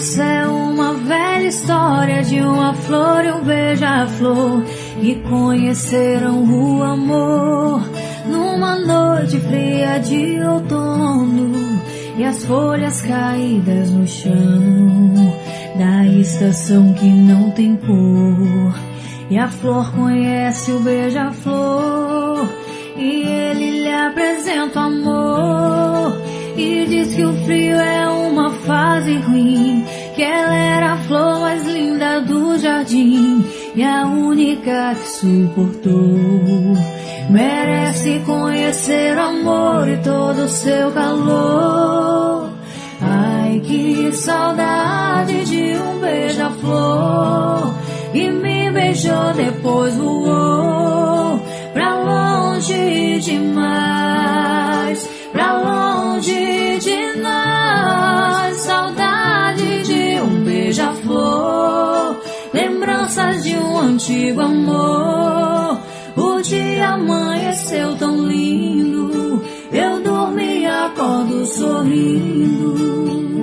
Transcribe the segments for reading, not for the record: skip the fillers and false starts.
Essa é uma velha história de uma flor e um beija-flor que conheceram o amor numa noite fria de outono, e as folhas caídas no chão da estação que não tem cor. E a flor conhece o beija-flor e ele lhe apresenta o amor, e diz que o frio é uma fase ruim, que ela era a flor mais linda do jardim e a única que suportou. Merece conhecer o amor e todo o seu calor. Ai, que saudade de um beija-flor que me beijou, depois voou pra longe demais, pra longe de nós. Saudade de um beija-flor, lembranças de um antigo amor. O dia amanheceu tão lindo, eu dormi e acordo sorrindo.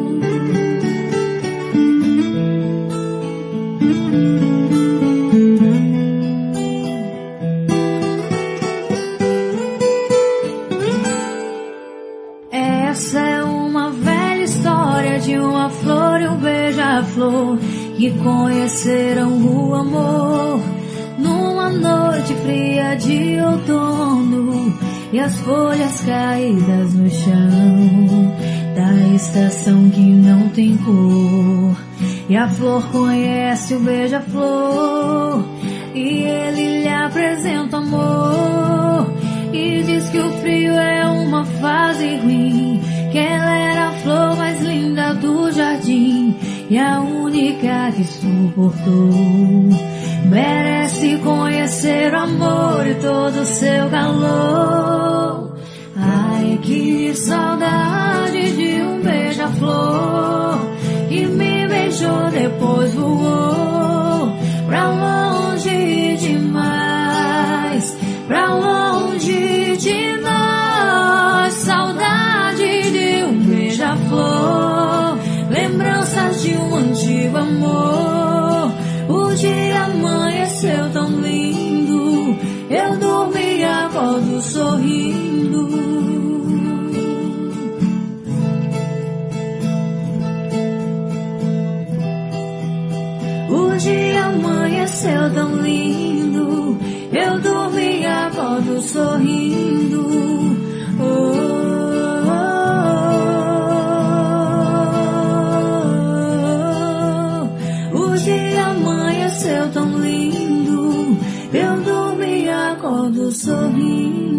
Essa é uma velha história de uma flor e um beija-flor que conheceram o amor numa noite fria de outono, e as folhas caídas no chão da estação que não tem cor. E a flor conhece o beija-flor e ele lhe apresenta amor, e diz que o frio é uma fase ruim, que ela era a flor mais linda do jardim e a única que suportou. Merece conhecer o amor e todo o seu calor. Ai, que saudade de um beija-flor que me beijou, depois voou pra longe demais, pra longe de nós. Saudade de um beija-flor, lembranças de um antigo amor. O dia amanheceu tão lindo, eu dormi e acordo sorrindo. O dia amanheceu tão lindo, eu dormi e acordo sorrindo. O dia amanheceu tão lindo, eu dormi e acordo sorrindo.